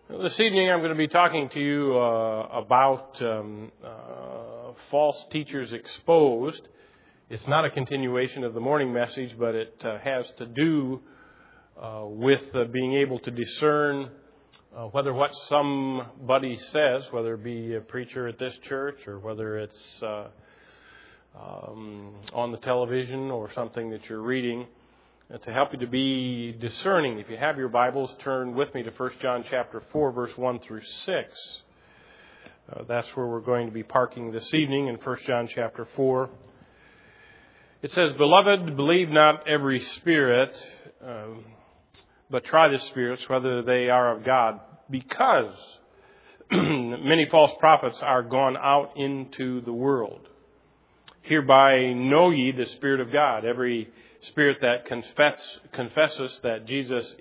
This evening I'm going to be talking to you about false teachers exposed. It's not a continuation of the morning message, but it has to do with being able to discern whether what somebody says, whether it be a preacher at this church or whether it's on the television or something that you're reading, to help you to be discerning. If you have your Bibles, turn with me to 1 John chapter 4, verse 1 through 6. That's where we're going to be parking this evening in 1 John chapter 4. It says, "Beloved, believe not every spirit, but try the spirits, whether they are of God, because many false prophets are gone out into the world. Hereby know ye the Spirit of God. Every spirit that confesses that Jesus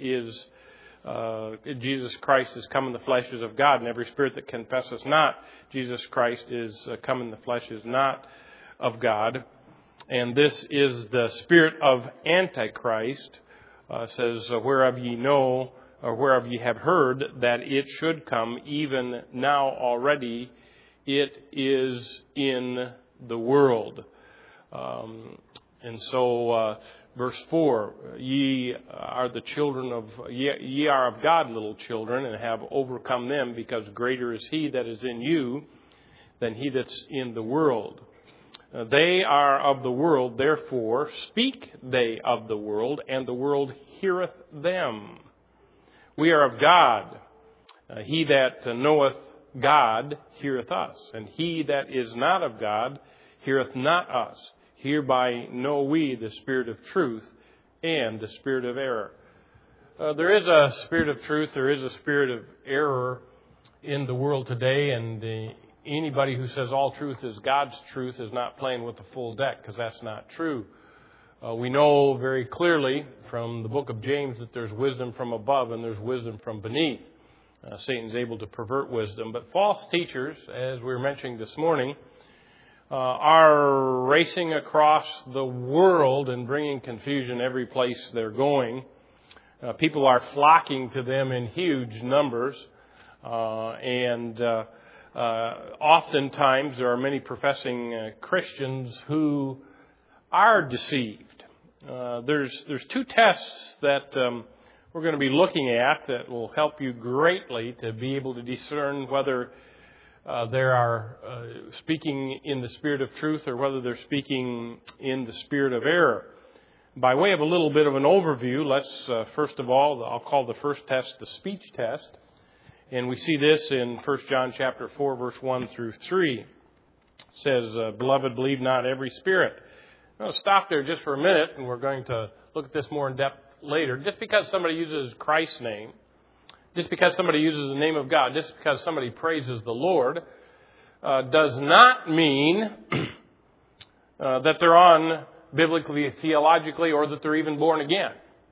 Christ is come in the flesh is of God, and every spirit that confesses not Jesus Christ is come in the flesh is not of God. And this is the spirit of Antichrist," says, "whereof ye know, or whereof ye have heard that it should come, even now already it is in the world." And so, verse 4, ye are of God, little children, and have overcome them, because greater is he that is in you than he that's in the world. They are of the world, therefore speak they of the world, and the world heareth them. We are of God. He that knoweth God heareth us, and he that is not of God heareth not us. Hereby know we the spirit of truth and the spirit of error. There is a spirit of truth, there is a spirit of error in the world today, and anybody who says all truth is God's truth is not playing with the full deck, because that's not true. We know very clearly from the book of James that there's wisdom from above and there's wisdom from beneath. Satan's able to pervert wisdom. But false teachers, as we were mentioning this morning, are racing across the world and bringing confusion every place they're going. People are flocking to them in huge numbers, and oftentimes there are many professing Christians who are deceived. There's two tests that we're going to be looking at that will help you greatly to be able to discern whether they are speaking in the spirit of truth or whether they're speaking in the spirit of error. By way of a little bit of an overview, let's first of all, I'll call the first test the speech test. And we see this in 1 John chapter 4, verse 1 through 3. It says, "Beloved, believe not every spirit." I'll stop there just for a minute, and we're going to look at this more in depth later. Just because somebody uses Christ's name, just because somebody uses the name of God, just because somebody praises the Lord, does not mean that they're on biblically, theologically, or that they're even born again.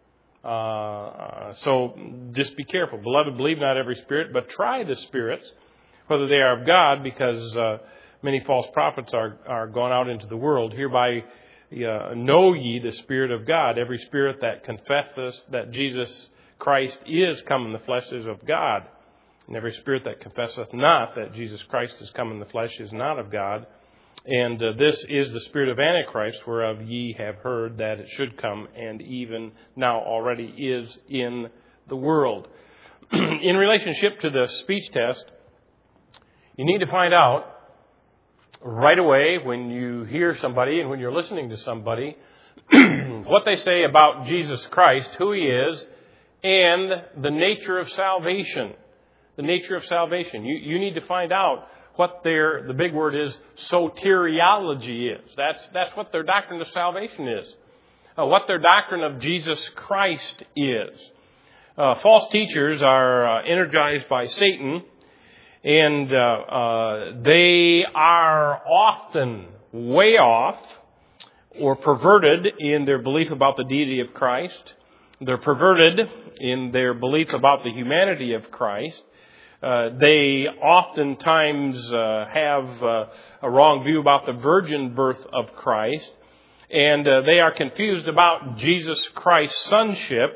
So just be careful. "Beloved, believe not every spirit, but try the spirits, whether they are of God, because many false prophets are gone out into the world. Hereby know ye the Spirit of God. Every spirit that confesseth that Jesus Christ is come in the flesh is of God. And every spirit that confesseth not that Jesus Christ is come in the flesh is not of God. And this is the spirit of Antichrist, whereof ye have heard that it should come, and even now already is in the world." In relationship to the speech test, you need to find out right away when you hear somebody and when you're listening to somebody what they say about Jesus Christ, who he is, and the nature of salvation. The nature of salvation. You need to find out what the big word is, soteriology is. That's what their doctrine of salvation is. What their doctrine of Jesus Christ is. False teachers are energized by Satan, and they are often way off or perverted in their belief about the deity of Christ. They're perverted in their belief about the humanity of Christ. They oftentimes have a wrong view about the virgin birth of Christ. And they are confused about Jesus Christ's sonship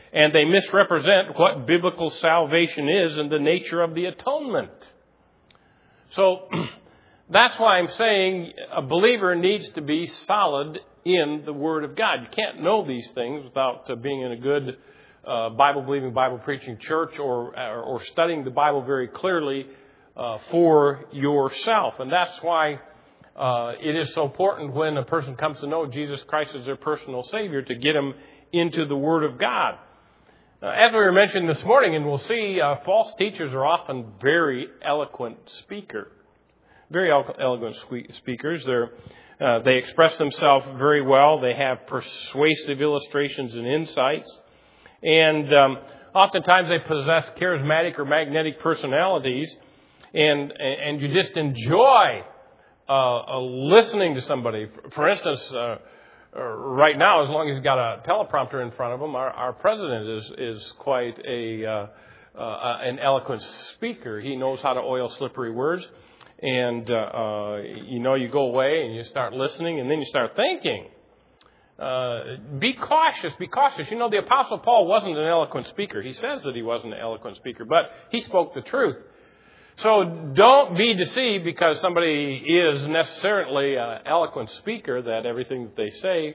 and they misrepresent what biblical salvation is and the nature of the atonement. So that's why I'm saying a believer needs to be solid in the Word of God. You can't know these things without being in a good Bible-believing, Bible-preaching church or studying the Bible very clearly for yourself. And that's why it is so important when a person comes to know Jesus Christ as their personal Savior to get them into the Word of God. As we were mentioning this morning, and we'll see, false teachers are often very eloquent speakers. Very eloquent speakers. They express themselves very well. They have persuasive illustrations and insights. And oftentimes they possess charismatic or magnetic personalities. And you just enjoy listening to somebody. For instance, right now, as long as he's got a teleprompter in front of him, our president is quite an eloquent speaker. He knows how to oil slippery words. And, you go away and you start listening and then you start thinking. Be cautious, be cautious. The Apostle Paul wasn't an eloquent speaker. He says that he wasn't an eloquent speaker, but he spoke the truth. So don't be deceived because somebody is necessarily an eloquent speaker that everything that they say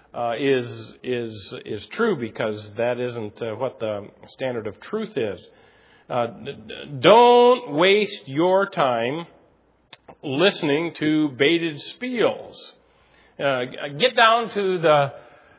is true, because that isn't what the standard of truth is. Don't waste your time listening to baited spiels. Get down to the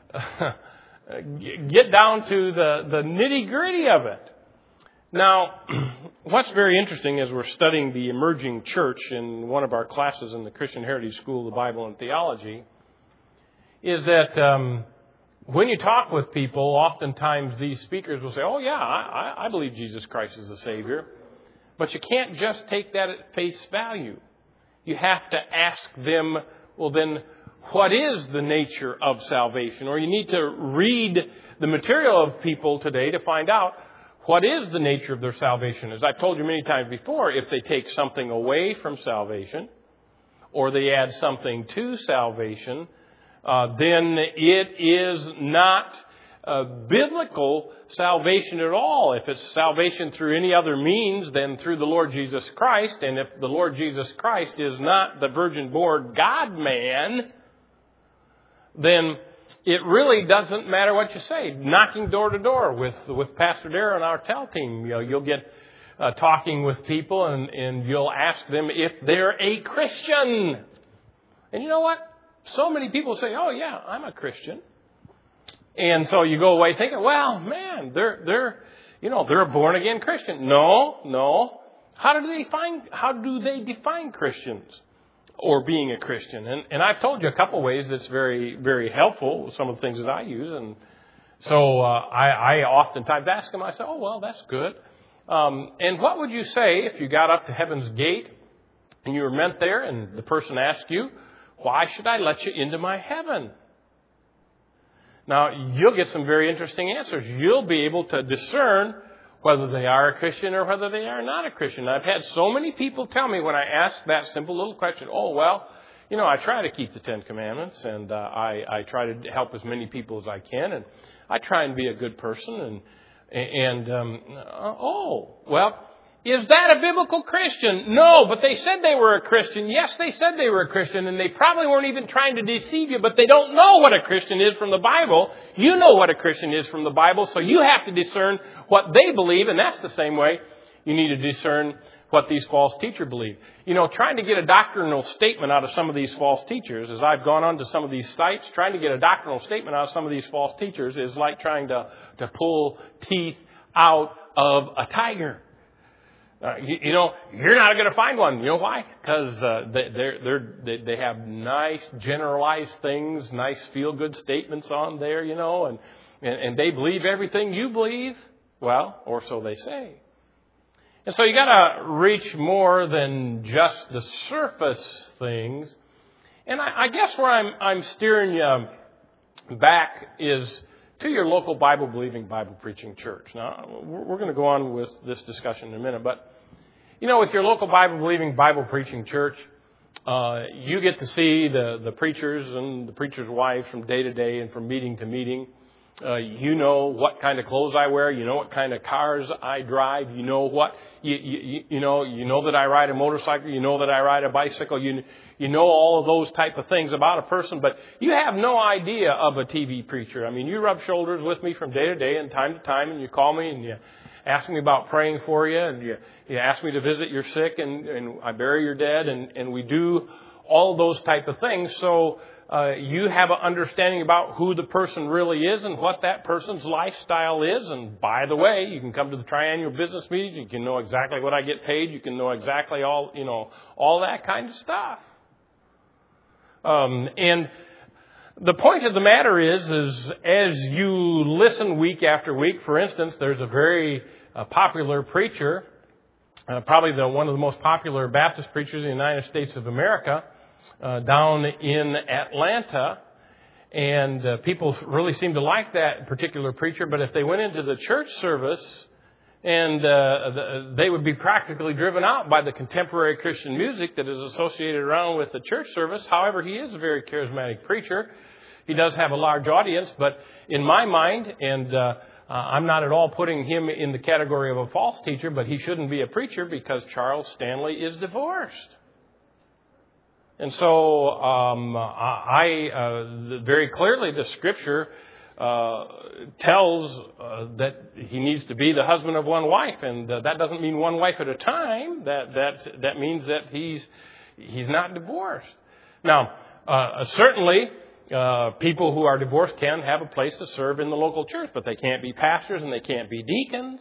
nitty-gritty of it. Now, what's very interesting as we're studying the emerging church in one of our classes in the Christian Heritage School of the Bible and Theology is that when you talk with people, oftentimes these speakers will say, oh yeah, I believe Jesus Christ is the Savior. But you can't just take that at face value. You have to ask them, well then, what is the nature of salvation? Or you need to read the material of people today to find out what is the nature of their salvation. As I've told you many times before, if they take something away from salvation, or they add something to salvation, then it is not biblical salvation at all. If it's salvation through any other means than through the Lord Jesus Christ, and if the Lord Jesus Christ is not the virgin-born God-man, then it really doesn't matter what you say. Knocking door to door with Pastor Darrell and our TEL team, you'll get talking with people and you'll ask them if they're a Christian. And you know what? So many people say, "Oh yeah, I'm a Christian." And so you go away thinking, "Well, man, they're a born again Christian." No. How do they define Christians? Or being a Christian. And I've told you a couple ways that's very, very helpful, some of the things that I use. And so I oftentimes ask them, I say, oh, well, that's good. And what would you say if you got up to heaven's gate and you were meant there and the person asked you, why should I let you into my heaven? Now, you'll get some very interesting answers. You'll be able to discern whether they are a Christian or whether they are not a Christian. I've had so many people tell me when I ask that simple little question, oh, well, I try to keep the Ten Commandments, and I try to help as many people as I can, and I try and be a good person. Well, is that a biblical Christian? No, but they said they were a Christian. Yes, they said they were a Christian, and they probably weren't even trying to deceive you, but they don't know what a Christian is from the Bible. You know what a Christian is from the Bible, so you have to discern what they believe, and that's the same way you need to discern what these false teachers believe. Trying to get a doctrinal statement out of some of these false teachers, as I've gone on to some of these sites, trying to get a doctrinal statement out of some of these false teachers is like trying to pull teeth out of a tiger. You're not going to find one. You know why? Because they have nice generalized things, nice feel-good statements on there, and they believe everything you believe. Well, or so they say. And so you got to reach more than just the surface things. And I guess where I'm steering you back is to your local Bible-believing, Bible-preaching church. Now, we're going to go on with this discussion in a minute, but with your local Bible-believing, Bible-preaching church, you get to see the preachers and the preachers' wives from day to day and from meeting to meeting. You know what kind of clothes I wear. You know what kind of cars I drive. You know what you know that I ride a motorcycle. You know that I ride a bicycle. You know all of those type of things about a person, but you have no idea of a TV preacher. I mean, you rub shoulders with me from day to day and time to time, and you call me and you ask me about praying for you, and you ask me to visit your sick, and I bury your dead, and we do all those type of things. So you have an understanding about who the person really is and what that person's lifestyle is. And by the way, you can come to the triannual business meetings. You can know exactly what I get paid. You can know exactly all that kind of stuff. And the point of the matter is as you listen week after week, for instance, there's a very popular preacher, probably one of the most popular Baptist preachers in the United States of America, down in Atlanta. And people really seem to like that particular preacher. But if they went into the church service, and they would be practically driven out by the contemporary Christian music that is associated around with the church service. However, he is a very charismatic preacher. He does have a large audience, but in my mind, and I'm not at all putting him in the category of a false teacher, but he shouldn't be a preacher because Charles Stanley is divorced. And so I very clearly the Scripture tells that he needs to be the husband of one wife, and that doesn't mean one wife at a time. That means that he's not divorced. Now, certainly, people who are divorced can have a place to serve in the local church, but they can't be pastors and they can't be deacons.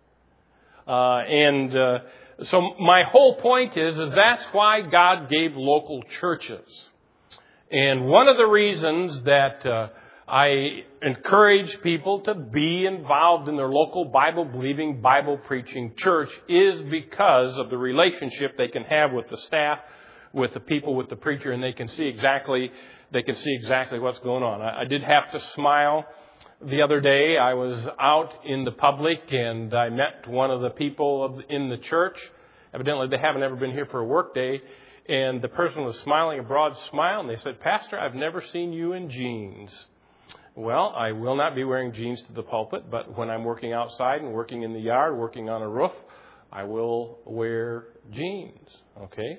So my whole point is that's why God gave local churches. And one of the reasons that I encourage people to be involved in their local Bible-believing, Bible-preaching church is because of the relationship they can have with the staff, with the people, with the preacher, and they can see exactly what's going on. I did have to smile the other day. I was out in the public and I met one of the people in the church. Evidently, they haven't ever been here for a work day. And the person was smiling a broad smile, and they said, "Pastor, I've never seen you in jeans." Well, I will not be wearing jeans to the pulpit, but when I'm working outside and working in the yard, working on a roof, I will wear jeans. Okay?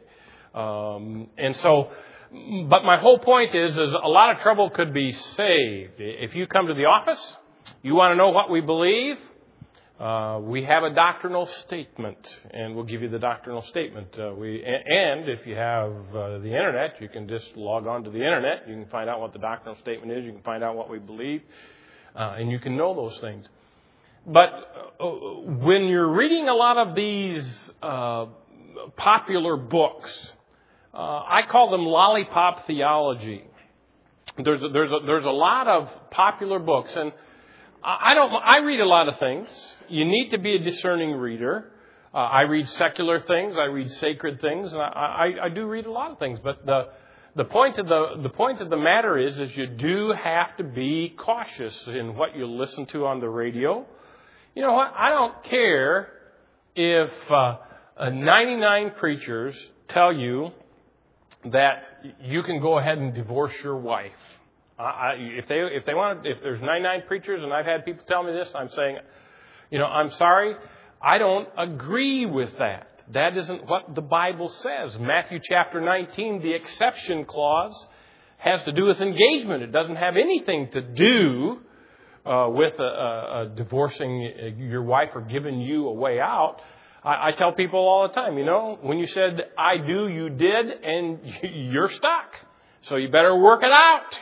But my whole point is a lot of trouble could be saved. If you come to the office, you want to know what we believe, we have a doctrinal statement, and we'll give you the doctrinal statement. And if you have the Internet, you can just log on to the Internet. You can find out what the doctrinal statement is. You can find out what we believe, and you can know those things. But when you're reading a lot of these popular books, I call them lollipop theology. There's a lot of popular books, and I read a lot of things. You need to be a discerning reader. I read secular things. I read sacred things, and I do read a lot of things. But the point of the matter is you do have to be cautious in what you listen to on the radio. You know what? I don't care if 99 preachers tell you that you can go ahead and divorce your wife. If there's 99 preachers, and I've had people tell me this, I'm saying, I'm sorry, I don't agree with that. That isn't what the Bible says. Matthew chapter 19, the exception clause, has to do with engagement. It doesn't have anything to do with divorcing your wife or giving you a way out. I tell people all the time, when you said, I do, you did, and you're stuck. So you better work it out.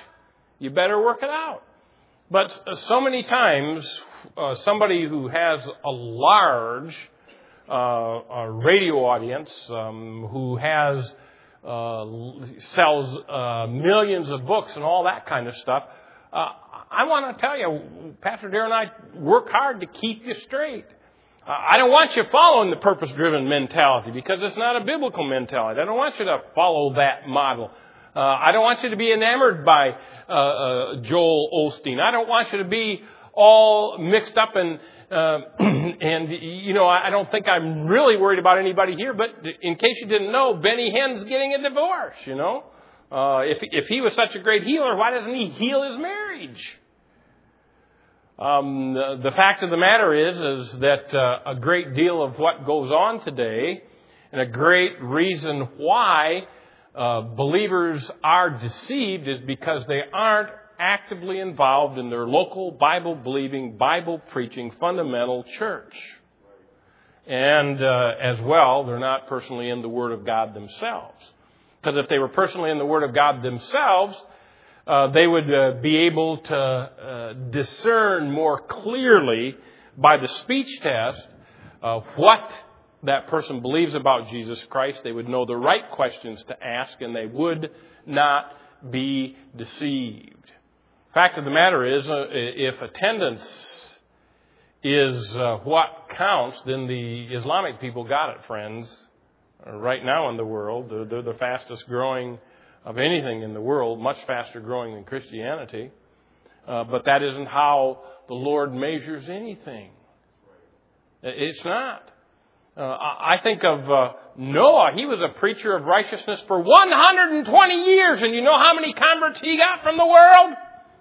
But so many times, somebody who has a large radio audience, who sells millions of books and all that kind of stuff, I want to tell you, Pastor Darren and I work hard to keep you straight. I don't want you following the purpose-driven mentality because it's not a biblical mentality. I don't want you to follow that model. I don't want you to be enamored by Joel Osteen. I don't want you to be all mixed up and I don't think I'm really worried about anybody here. But in case you didn't know, Benny Hinn's getting a divorce. If he was such a great healer, why doesn't he heal his marriage? The fact of the matter is that a great deal of what goes on today, and a great reason why believers are deceived, is because they aren't actively involved in their local Bible-believing, Bible-preaching, fundamental church. And as well, they're not personally in the Word of God themselves. Because if they were personally in the Word of God themselves, they would be able to discern more clearly by the speech test what that person believes about Jesus Christ. They would know the right questions to ask, and they would not be deceived. Fact of the matter is, if attendance is what counts, then the Islamic people got it, friends. Right now in the world, they're the fastest growing of anything in the world, much faster growing than Christianity. But that isn't how the Lord measures anything. It's not. I think of Noah. He was a preacher of righteousness for 120 years. And you know how many converts he got from the world?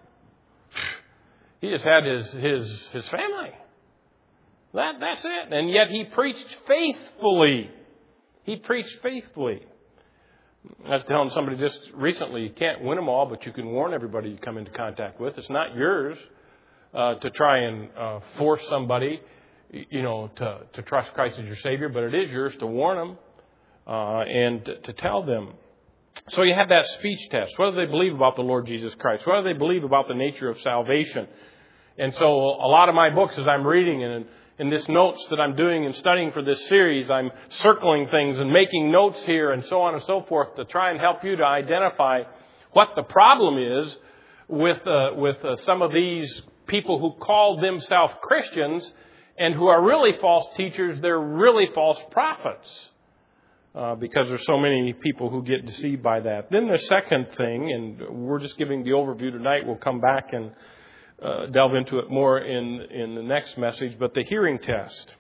He just had his family. That's it. And yet he preached faithfully. He preached faithfully. I was telling somebody just recently, you can't win them all, but you can warn everybody you come into contact with. It's not yours to try and force somebody, to trust Christ as your Savior, but it is yours to warn them and to tell them. So you have that speech test. What do they believe about the Lord Jesus Christ? What do they believe about the nature of salvation? And so a lot of my books, as I'm reading and in this notes that I'm doing and studying for this series, I'm circling things and making notes here and so on and so forth to try and help you to identify what the problem is with some of these people who call themselves Christians and who are really false teachers. They're really false prophets because there's so many people who get deceived by that. Then the second thing, and we're just giving the overview tonight. We'll come back and delve into it more in the next message, but the hearing test.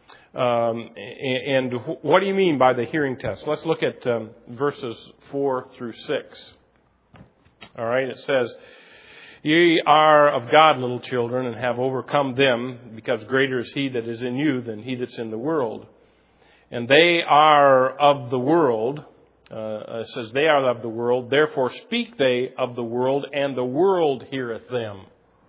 And what do you mean by the hearing test? Let's look at verses 4 through 6. All right, it says, "Ye are of God, little children, and have overcome them, because greater is he that is in you than he that's in the world. And they are of the world," it says, "they are of the world, therefore speak they of the world, and the world heareth them."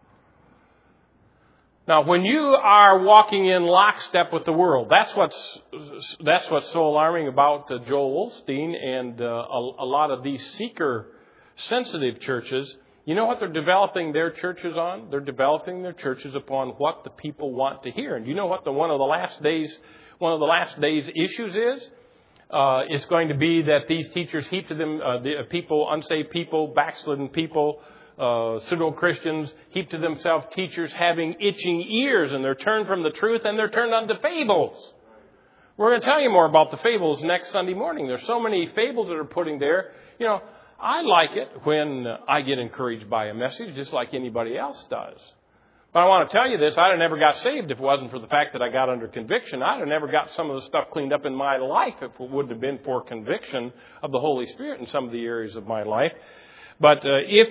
Now, when you are walking in lockstep with the world, that's what's so alarming about Joel Osteen and a lot of these seeker-sensitive churches. You know what they're developing their churches on? They're developing their churches upon what the people want to hear. And you know what one of the last days issues is? It's going to be that these teachers heap to them the people, unsaved people, backslidden people, pseudo-Christians heap to themselves teachers having itching ears, and they're turned from the truth and they're turned unto fables. We're going to tell you more about the fables next Sunday morning. There's so many fables that are putting there. I like it when I get encouraged by a message, just like anybody else does. But I want to tell you this, I'd have never got saved if it wasn't for the fact that I got under conviction. I'd have never got some of the stuff cleaned up in my life if it wouldn't have been for conviction of the Holy Spirit in some of the areas of my life. But if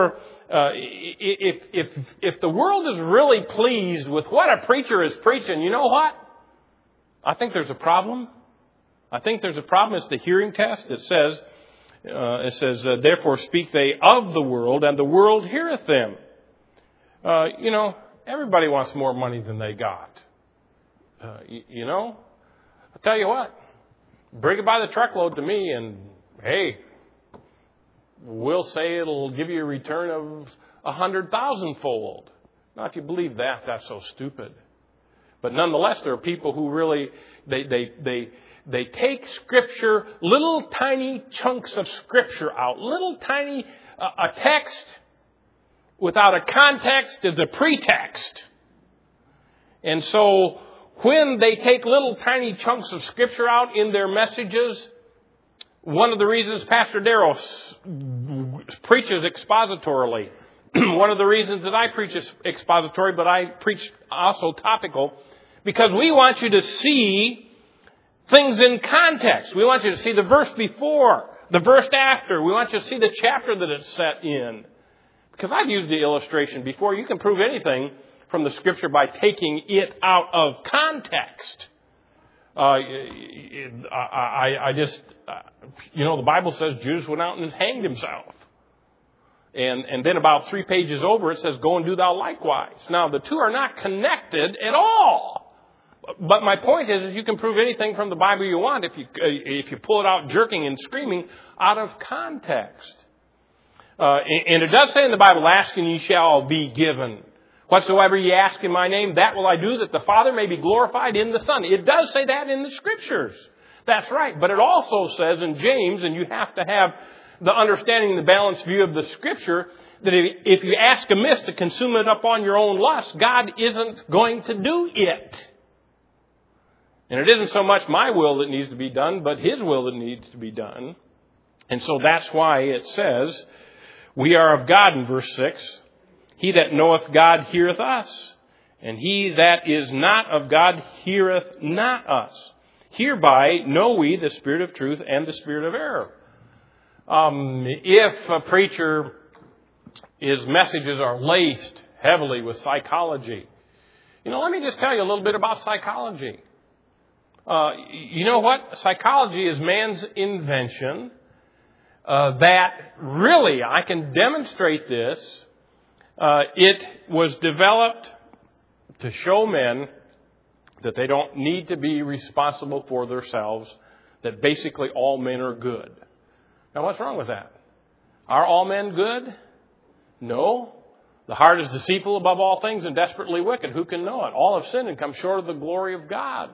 the world is really pleased with what a preacher is preaching, you know what? I think there's a problem. I think there's a problem. It's the hearing test. It says, "Therefore speak they of the world, and the world heareth them." Everybody wants more money than they got. I'll tell you what. Bring it by the truckload to me, and hey, we'll say it'll give you a return of 100,000-fold. Now, if you believe that, that's so stupid. But nonetheless, there are people who really, they take Scripture, little tiny chunks of Scripture out, little tiny, a text without a context is a pretext. And so when they take little tiny chunks of Scripture out in their messages, one of the reasons Pastor Darrell preaches expositorily, one of the reasons that I preach expository, but I preach also topical, because we want you to see things in context. We want you to see the verse before, the verse after. We want you to see the chapter that it's set in. Because I've used the illustration before. You can prove anything from the Scripture by taking it out of context. The Bible says Judas went out and hanged himself. And then about 3 pages over, it says, go and do thou likewise. Now, the two are not connected at all. But my point is you can prove anything from the Bible you want if you pull it out jerking and screaming out of context. And it does say in the Bible, ask and ye shall be given. Whatsoever ye ask in my name, that will I do, that the Father may be glorified in the Son. It does say that in the Scriptures. That's right. But it also says in James, and you have to have the understanding, the balanced view of the Scripture, that if you ask amiss to consume it upon your own lust, God isn't going to do it. And it isn't so much my will that needs to be done, but His will that needs to be done. And so that's why it says, we are of God in verse 6. He that knoweth God heareth us, and he that is not of God heareth not us. Hereby know we the spirit of truth and the spirit of error. If a preacher, his messages are laced heavily with psychology, let me just tell you a little bit about psychology. You know what? Psychology is man's invention that really, I can demonstrate this. It was developed to show men that they don't need to be responsible for themselves, that basically all men are good. Now, what's wrong with that? Are all men good? No. The heart is deceitful above all things and desperately wicked. Who can know it? All have sinned and come short of the glory of God.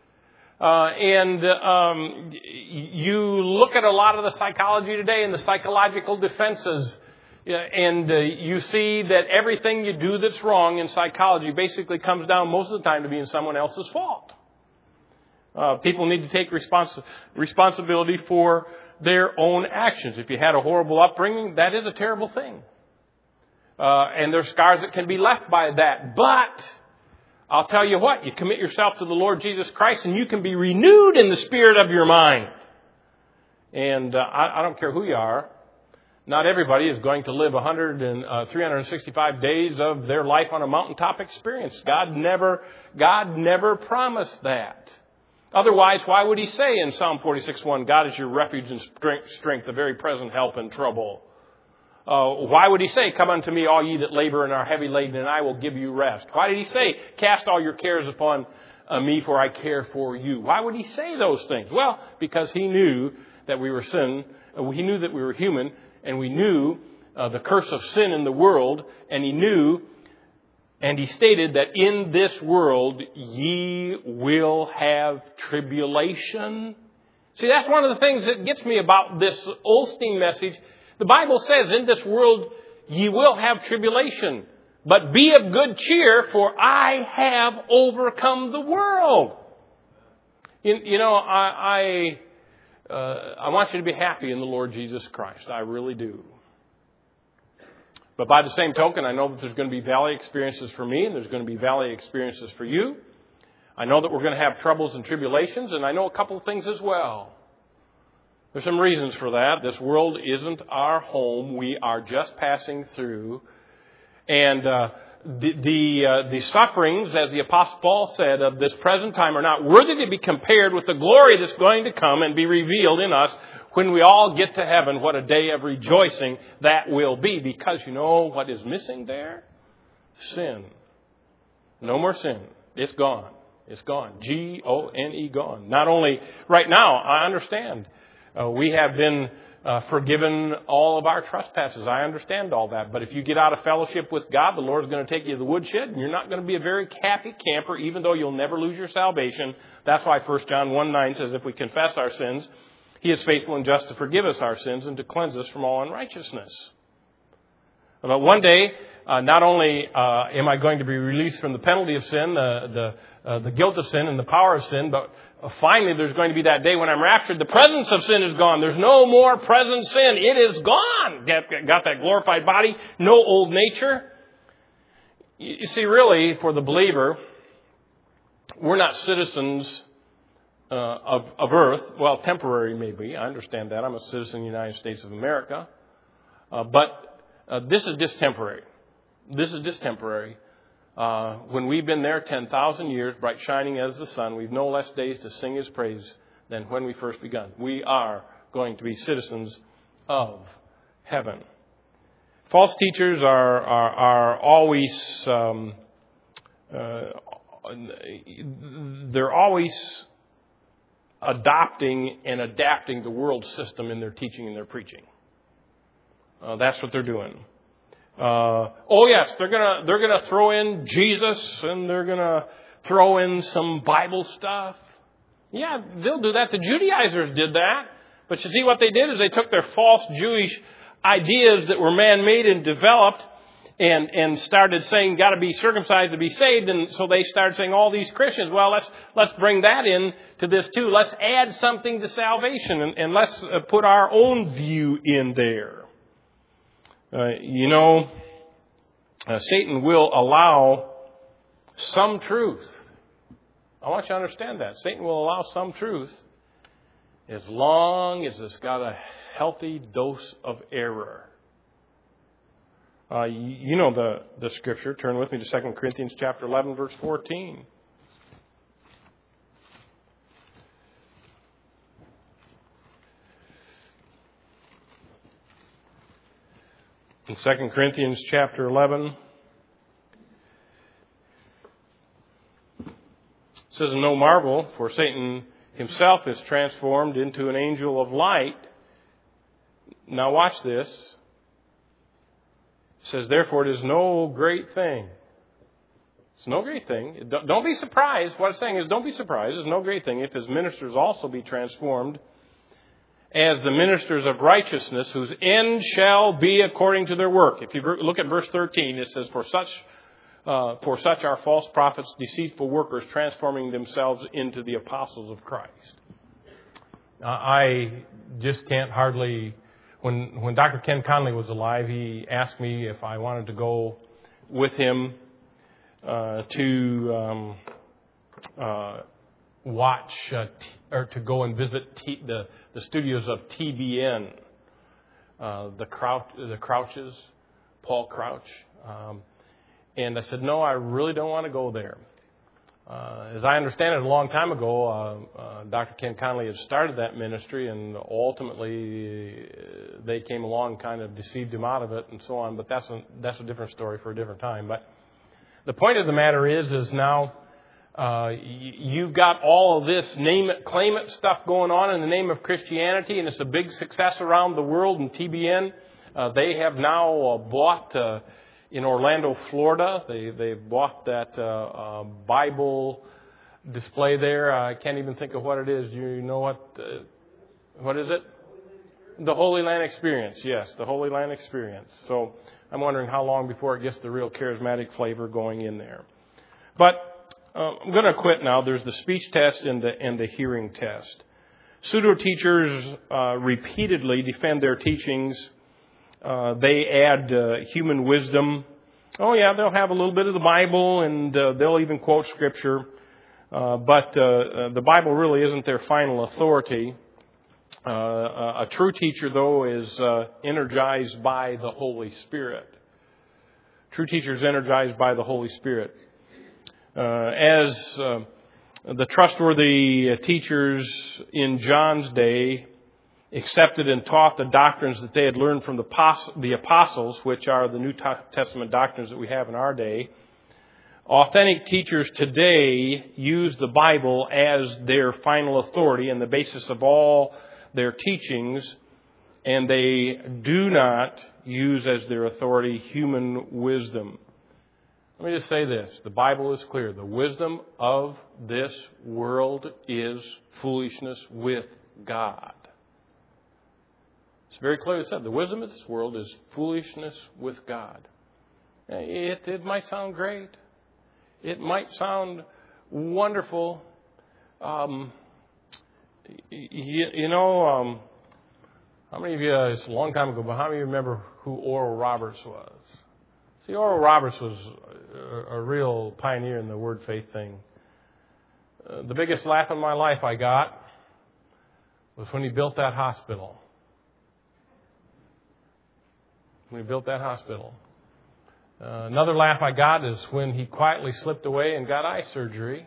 You look at a lot of the psychology today and the psychological defenses, and you see that everything you do that's wrong in psychology basically comes down most of the time to being someone else's fault. People need to take responsibility for their own actions. If you had a horrible upbringing, that is a terrible thing. And there's scars that can be left by that. But I'll tell you what, you commit yourself to the Lord Jesus Christ and you can be renewed in the spirit of your mind. And I don't care who you are. Not everybody is going to live 365 days of their life on a mountaintop experience. God never promised that. Otherwise, why would He say in Psalm 46:1, God is your refuge and strength, a very present help in trouble? Why would He say, come unto me, all ye that labor and are heavy laden, and I will give you rest? Why did He say, cast all your cares upon me, for I care for you? Why would He say those things? Well, because He knew that we were sin. He knew that we were human, and we knew the curse of sin in the world, and He knew, and He stated that in this world ye will have tribulation. See, that's one of the things that gets me about this Osteen message. The Bible says, in this world ye will have tribulation, but be of good cheer, for I have overcome the world. I want you to be happy in the Lord Jesus Christ. I really do. But by the same token, I know that there's going to be valley experiences for me, and there's going to be valley experiences for you. I know that we're going to have troubles and tribulations, and I know a couple of things as well. There's some reasons for that. This world isn't our home. We are just passing through. And the sufferings, as the Apostle Paul said, of this present time are not worthy to be compared with the glory that's going to come and be revealed in us when we all get to heaven. What a day of rejoicing that will be. Because you know what is missing there? Sin. No more sin. It's gone. It's gone. Gone, gone. Not only right now, I understand. We have been forgiven all of our trespasses. I understand all that. But if you get out of fellowship with God, the Lord is going to take you to the woodshed, and you're not going to be a very happy camper, even though you'll never lose your salvation. That's why 1 John 1:9 says, if we confess our sins, He is faithful and just to forgive us our sins and to cleanse us from all unrighteousness. But one day, not only am I going to be released from the penalty of sin, the guilt of sin and the power of sin, but finally there's going to be that day when I'm raptured. The presence of sin is gone. There's no more present sin. It is gone. Got that glorified body. No old nature. You see, really, for the believer, we're not citizens of earth. Well, temporary maybe. I understand that. I'm a citizen of the United States of America. But this is just temporary. This is just temporary. When we've been there 10,000 years, bright shining as the sun, we've no less days to sing His praise than when we first begun. We are going to be citizens of heaven. False teachers are always they're always adopting and adapting the world system in their teaching and their preaching. That's what they're doing. Oh yes, they're gonna throw in Jesus and they're gonna throw in some Bible stuff. Yeah, they'll do that. The Judaizers did that. But you see what they did is they took their false Jewish ideas that were man-made and developed and started saying got to be circumcised to be saved. And so they started saying all these Christians, well, let's bring that in to this too. Let's add something to salvation and let's put our own view in there. Satan will allow some truth. I want you to understand that. Satan will allow some truth as long as it's got a healthy dose of error. You know the scripture. Turn with me to 2 Corinthians chapter 11, verse 14. In 2 Corinthians chapter 11, it says, "No marvel, for Satan himself is transformed into an angel of light." Now watch this. It says, "Therefore it is no great thing." It's no great thing. Don't be surprised. What it's saying is don't be surprised. It's no great thing if his ministers also be transformed as the ministers of righteousness, whose end shall be according to their work. If you look at verse 13, it says, For such are false prophets, deceitful workers, transforming themselves into the apostles of Christ. I just can't hardly... When Dr. Ken Conley was alive, he asked me if I wanted to go with him to watch or to go and visit the studios of TBN, the Crouches, Paul Crouch. And I said, no, I really don't want to go there. As I understand it, a long time ago, Dr. Ken Conley had started that ministry, and ultimately they came along and kind of deceived him out of it and so on. But that's a different story for a different time. But the point of the matter is now you've got all of this name it, claim it stuff going on in the name of Christianity, and it's a big success around the world. And TBN, they have now bought... in Orlando, Florida, they bought that Bible display there. I can't even think of what it is. You know what is it? The Holy Land Experience. Yes, the Holy Land Experience. So I'm wondering how long before it gets the real charismatic flavor going in there. But I'm going to quit now. There's the speech test and the hearing test. Pseudo teachers repeatedly defend their teachings. They add human wisdom. Oh, yeah, they'll have a little bit of the Bible, and they'll even quote Scripture. But the Bible really isn't their final authority. A true teacher, though, is energized by the Holy Spirit. True teacher is energized by the Holy Spirit. As the trustworthy teachers in John's day accepted and taught the doctrines that they had learned from the apostles, which are the New Testament doctrines that we have in our day. Authentic teachers today use the Bible as their final authority and the basis of all their teachings, and they do not use as their authority human wisdom. Let me just say this. The Bible is clear. The wisdom of this world is foolishness with God. It's very clearly said. The wisdom of this world is foolishness with God. It might sound great. It might sound wonderful. How many of you, it's a long time ago, but how many of you remember who Oral Roberts was? See, Oral Roberts was a real pioneer in the word faith thing. The biggest laugh in my life I got was when he built that hospital. When he built that hospital. Another laugh I got is when he quietly slipped away and got eye surgery.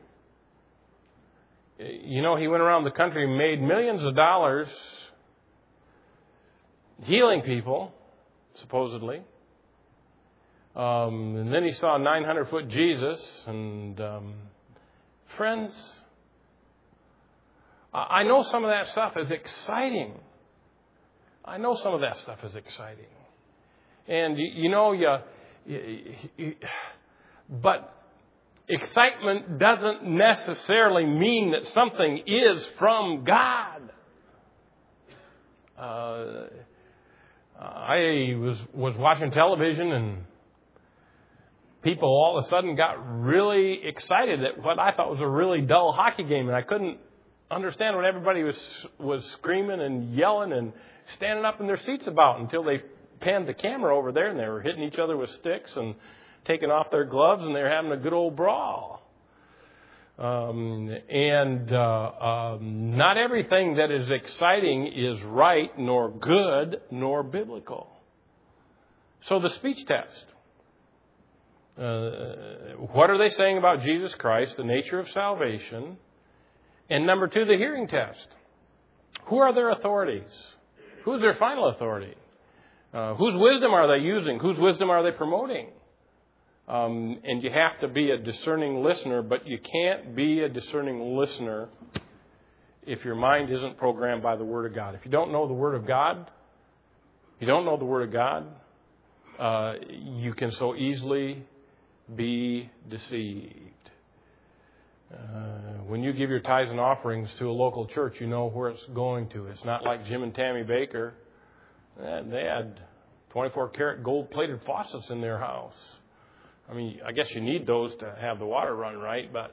You know, he went around the country and made millions of dollars healing people, supposedly. And then he saw a 900-foot Jesus. And friends, I know some of that stuff is exciting. And, but excitement doesn't necessarily mean that something is from God. I was watching television, and people all of a sudden got really excited at what I thought was a really dull hockey game, and I couldn't understand what everybody was screaming and yelling and standing up in their seats about until they panned the camera over there, and they were hitting each other with sticks and taking off their gloves, and they were having a good old brawl. Not everything that is exciting is right, nor good, nor biblical. So the speech test. What are they saying about Jesus Christ, the nature of salvation? And number 2, the hearing test. Who are their authorities? Who's their final authority? Whose wisdom are they using? Whose wisdom are they promoting? And you have to be a discerning listener, but you can't be a discerning listener if your mind isn't programmed by the Word of God. If you don't know the Word of God, you can so easily be deceived. When you give your tithes and offerings to a local church, you know where it's going to. It's not like Jim and Tammy Baker. They had 24-karat gold-plated faucets in their house. I mean, I guess you need those to have the water run right, but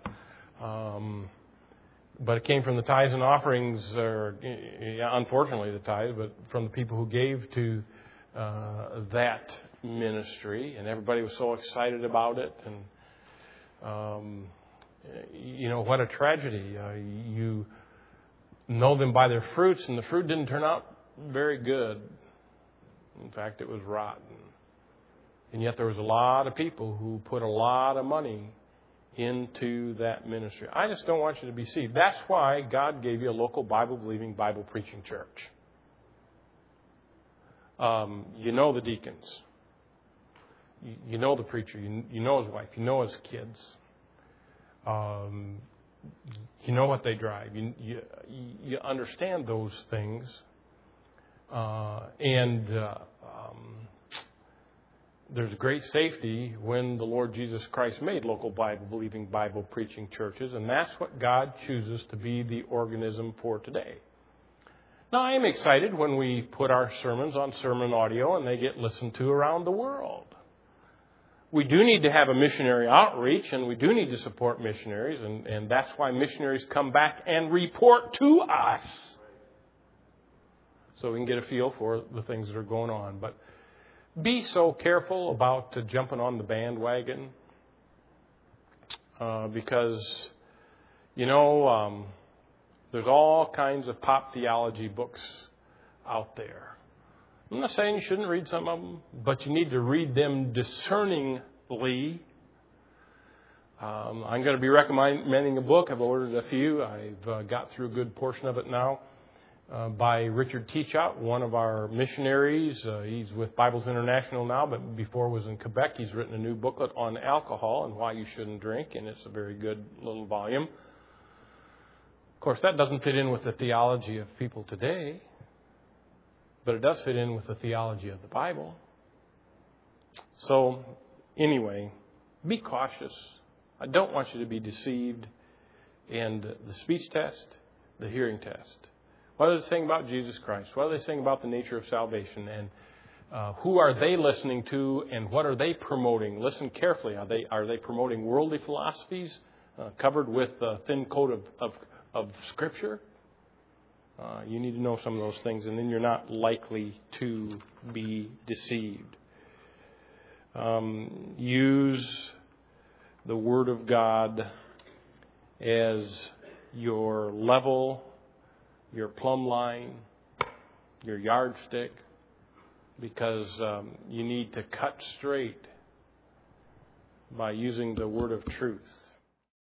it came from the tithes and offerings, or unfortunately the tithes, but from the people who gave to that ministry, and everybody was so excited about it. And what a tragedy! You know them by their fruits, and the fruit didn't turn out very good. In fact, it was rotten. And yet there was a lot of people who put a lot of money into that ministry. I just don't want you to be deceived. That's why God gave you a local Bible-believing, Bible-preaching church. You know the deacons. You know the preacher. You know his wife. You know his kids. You know what they drive. You understand those things. There's great safety when the Lord Jesus Christ made local Bible-believing, Bible-preaching churches, and that's what God chooses to be the organism for today. Now, I am excited when we put our sermons on sermon audio and they get listened to around the world. We do need to have a missionary outreach, and we do need to support missionaries, and that's why missionaries come back and report to us, so we can get a feel for the things that are going on. But be so careful about jumping on the bandwagon because, there's all kinds of pop theology books out there. I'm not saying you shouldn't read some of them, but you need to read them discerningly. I'm going to be recommending a book. I've ordered a few. I've got through a good portion of it now. By Richard Teachout, one of our missionaries. He's with Bibles International now, but before was in Quebec. He's written a new booklet on alcohol and why you shouldn't drink, and it's a very good little volume. Of course, that doesn't fit in with the theology of people today, but it does fit in with the theology of the Bible. So, anyway, be cautious. I don't want you to be deceived. And the speech test, the hearing test. What are they saying about Jesus Christ? What are they saying about the nature of salvation? And who are they listening to, and what are they promoting? Listen carefully. Are they promoting worldly philosophies covered with a thin coat of Scripture? You need to know some of those things, and then you're not likely to be deceived. Use the Word of God as your level, your plumb line, your yardstick, because you need to cut straight by using the word of truth.